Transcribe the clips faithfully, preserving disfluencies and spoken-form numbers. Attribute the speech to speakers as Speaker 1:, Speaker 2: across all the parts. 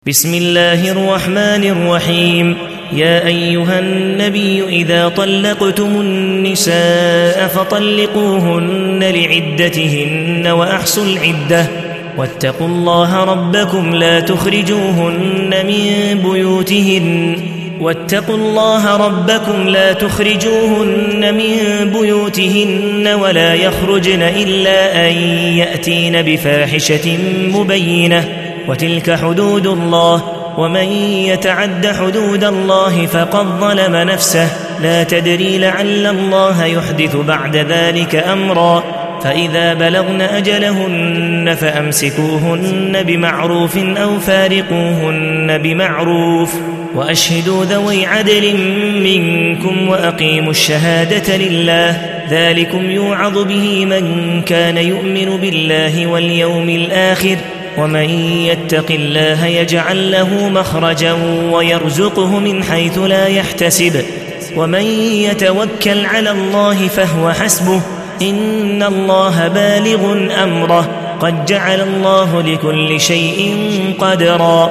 Speaker 1: بسم الله الرحمن الرحيم. يا أيها النبي إذا طلقتم النساء فطلقوهن لعدتهن وأحصوا العدة واتقوا الله ربكم لا تخرجوهن من بيوتهن واتقوا الله ربكم لا تخرجوهن من بيوتهن ولا يخرجن إلا أن يأتين بفاحشة مبينة وتلك حدود الله ومن يتعد حدود الله فقد ظلم نفسه لا تدري لعل الله يحدث بعد ذلك أمرا فإذا بلغن أجلهن فأمسكوهن بمعروف أو فارقوهن بمعروف وأشهدوا ذوي عدل منكم وأقيموا الشهادة لله ذلكم يوعظ به من كان يؤمن بالله واليوم الآخر ومن يتق الله يجعل له مخرجا ويرزقه من حيث لا يحتسب ومن يتوكل على الله فهو حسبه إن الله بالغ أمره قد جعل الله لكل شيء قدرا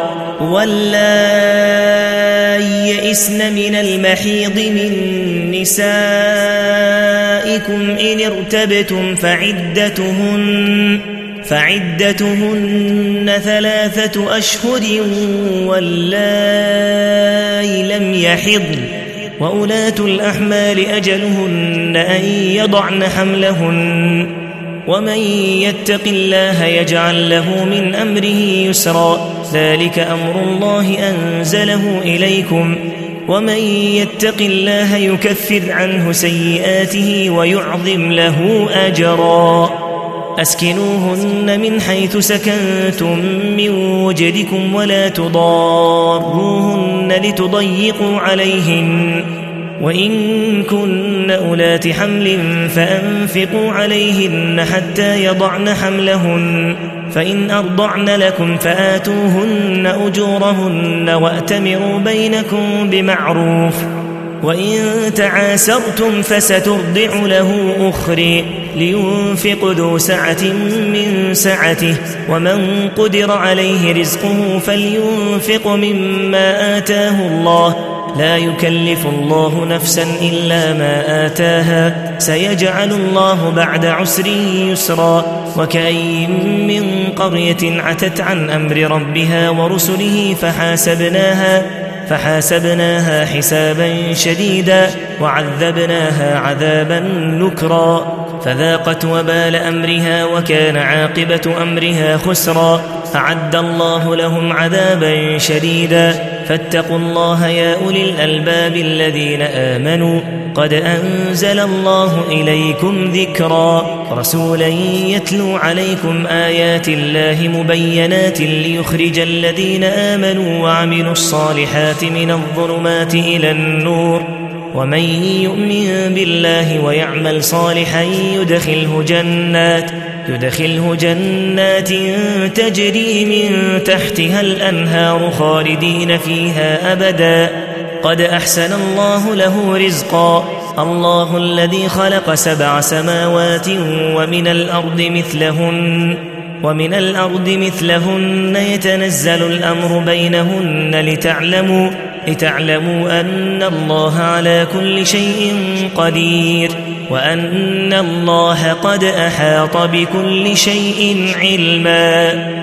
Speaker 1: واللائي يئسن من المحيض من نسائكم إن ارتبتم فعدتهن فعدتهن ثلاثة أشهر واللائي لم يحضن وأولاة الأحمال أجلهن أن يضعن حملهن ومن يتق الله يجعل له من أمره يسرا ذلك أمر الله أنزله إليكم ومن يتق الله يكفر عنه سيئاته ويعظم له أجرا أسكنوهن من حيث سكنتم من وجدكم ولا تضاروهن لتضيقوا عليهن وإن كن أولات حمل فأنفقوا عليهن حتى يضعن حملهن فإن أرضعن لكم فآتوهن أجورهن وأتمروا بينكم بمعروف وإن تعاسرتم فسترضع له أخرى لينفق ذو سعة من سعته ومن قدر عليه رزقه فلينفق مما آتاه الله لا يكلف الله نفسا إلا ما آتاها سيجعل الله بعد عسر يسرا وكأي من قرية عتت عن أمر ربها ورسله فحاسبناها فحاسبناها حسابا شديدا وعذبناها عذابا نكرا فذاقت وبال أمرها وكان عاقبة أمرها خسرا أعد الله لهم عذابا شديدا فاتقوا الله يا أولي الألباب الذين آمنوا قد أنزل الله إليكم ذكرا رسولا يتلو عليكم آيات الله مبينات ليخرج الذين آمنوا وعملوا الصالحات من الظلمات إلى النور ومن يؤمن بالله ويعمل صالحا يدخله جنات يدخله جنات تجري من تحتها الأنهار خالدين فيها أبدا قد أحسن الله له رزقا الله الذي خلق سبع سماوات ومن الأرض مثلهن ومن الأرض مثلهن يتنزل الأمر بينهن لتعلموا لتعلموا أن الله على كل شيء قدير وأن الله قد أحاط بكل شيء علما